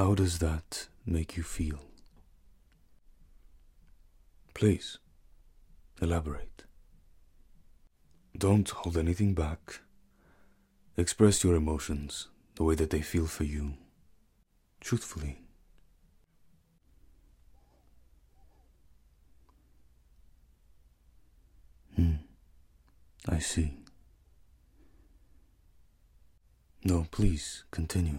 How does that make you feel? Please, elaborate. Don't hold anything back. Express your emotions the way that they feel for you, truthfully. I see. No, please, continue.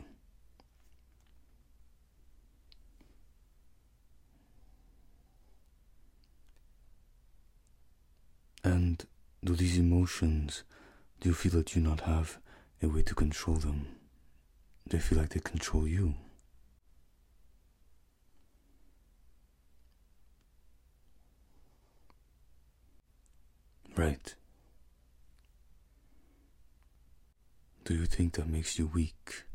And do these emotions, do you feel that you not have a way to control them? They feel like they control you. Right. Do you think that makes you weak?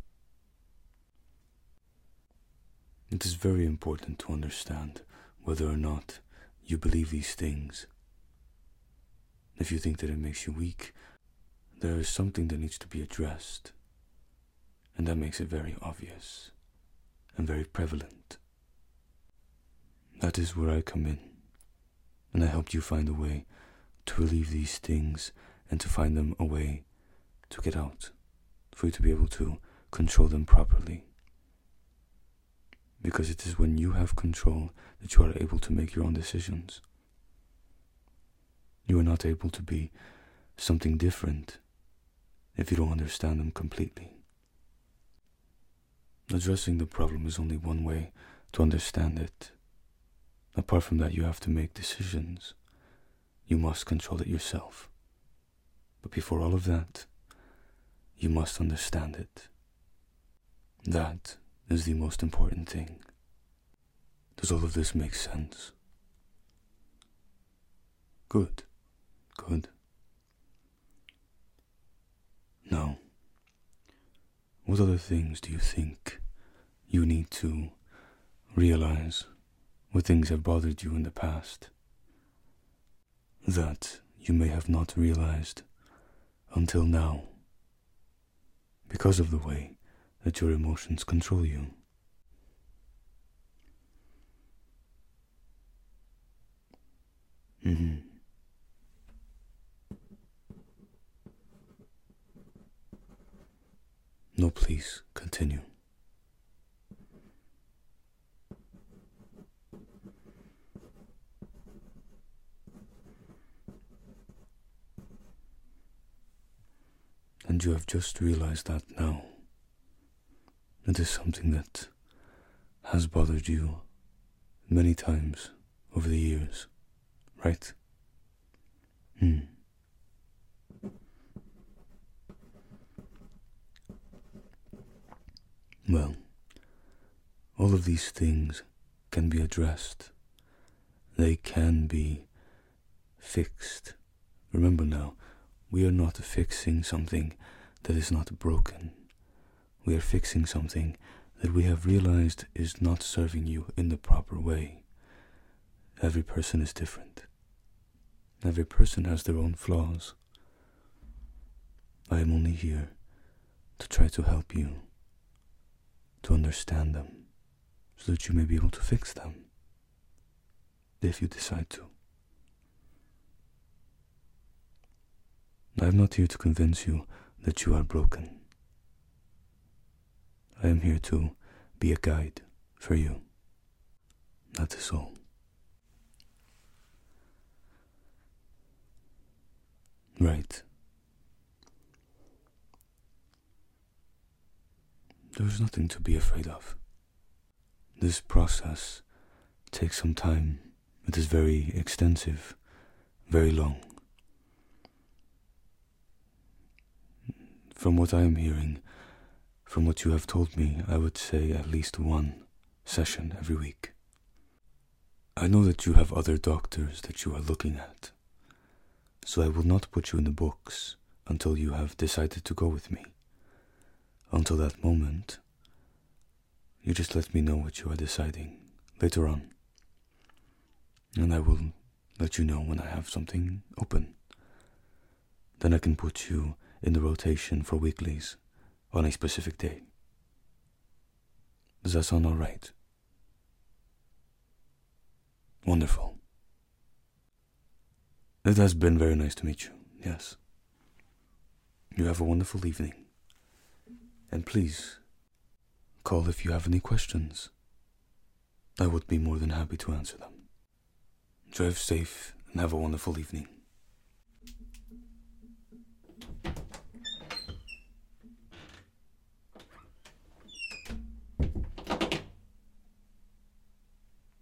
It is very important to understand whether or not you believe these things. If you think that it makes you weak, there is something that needs to be addressed, and that makes it very obvious and very prevalent. That is where I come in, and I helped you find a way to relieve these things and to find them a way to get out, for you to be able to control them properly. Because it is when you have control that you are able to make your own decisions. You are not able to be something different if you don't understand them completely. Addressing the problem is only one way to understand it. Apart from that, you have to make decisions. You must control it yourself. But before all of that, you must understand it. That is the most important thing. Does all of this make sense? Good. Good. Now, what other things do you think you need to realize? What things have bothered you in the past that you may have not realized until now because of the way that your emotions control you? No, please, continue. And you have just realized that now. It is something that has bothered you many times over the years, right? Well, all of these things can be addressed. They can be fixed. Remember now, we are not fixing something that is not broken. We are fixing something that we have realized is not serving you in the proper way. Every person is different. Every person has their own flaws. I am only here to try to help you to understand them so that you may be able to fix them if you decide to. I am not here to convince you that you are broken. I am here to be a guide for you. That is all. Right. There is nothing to be afraid of. This process takes some time. It is very extensive, very long. From what I am hearing, from what you have told me, I would say at least one session every week. I know that you have other doctors that you are looking at, so I will not put you in the books until you have decided to go with me. Until that moment, you just let me know what you are deciding later on, and I will let you know when I have something open. Then I can put you in the rotation for weeklies on a specific day. Does that sound alright? Wonderful. It has been very nice to meet you, yes. You have a wonderful evening. And please, call if you have any questions. I would be more than happy to answer them. Drive safe and have a wonderful evening.